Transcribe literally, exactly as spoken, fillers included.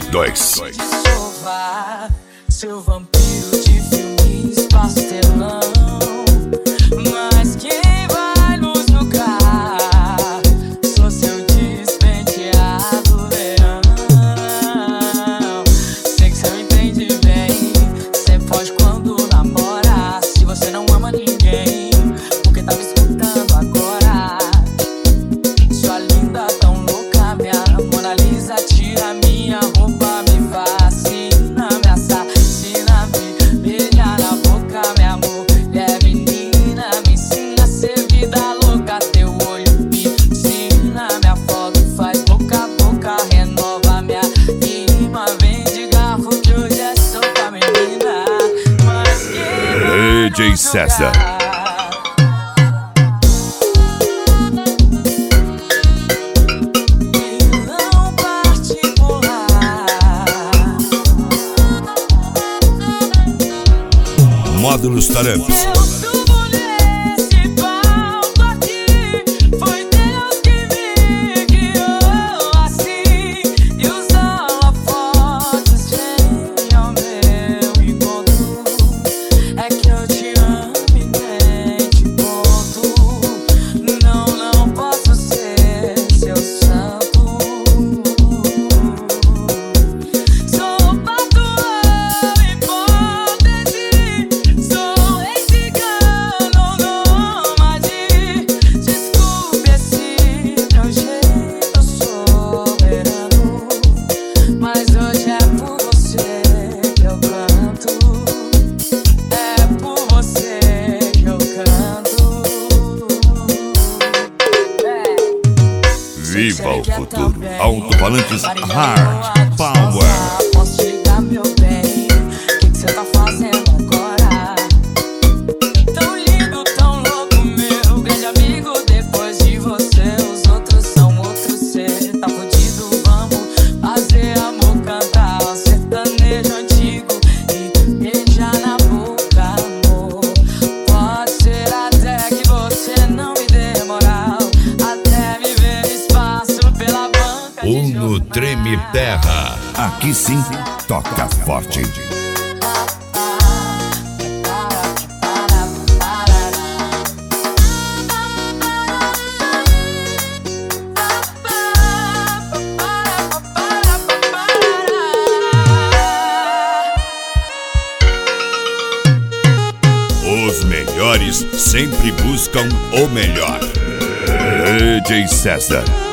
dois. Seu vampiro de filmes pastelão, mas quem vai nos lugar? Sou seu despenteado verão. Sei que cê não entende bem, cê foge quando namora. Se você não ama ninguém, porque tá me escutando agora? Sua linda tão louca, minha Mona Lisa, tira minha roupa, me fascina, me assassina, me beija na boca, minha mulher menina, me ensina a ser vida louca, teu olho me ensina, minha foto faz boca a boca, renova minha rima, vem de garfo que hoje é sopa, menina, mas que D J César. Módulos Tarantos. Eu subo nesse palco aqui, foi Deus que me guiou assim, e os holofotes vêm ao meu encontro. É que eu te amo e nem te conto. Não, não posso ser seu santo. Sou patrão, hipótese. Sou esse cano nômade. Desculpe esse meu jeito soberano, mas hoje é por você que eu canto. É por você que eu canto. Viva o futuro. Alto-falantes Hard Power. Posso te ligar, meu bem? O que que cê tá fazendo agora? Tão lindo, tão louco, meu grande amigo. Depois de você, os outros são outros. Cê tá fudido, vamos fazer amor, cantar um sertanejo antigo e beijar na boca, amor. Pode ser até que você não me dê moral, até me ver espaço pela banca de Uno jornal. Treme Terra. Aqui sim, toca forte. Os melhores sempre buscam o melhor. D J César.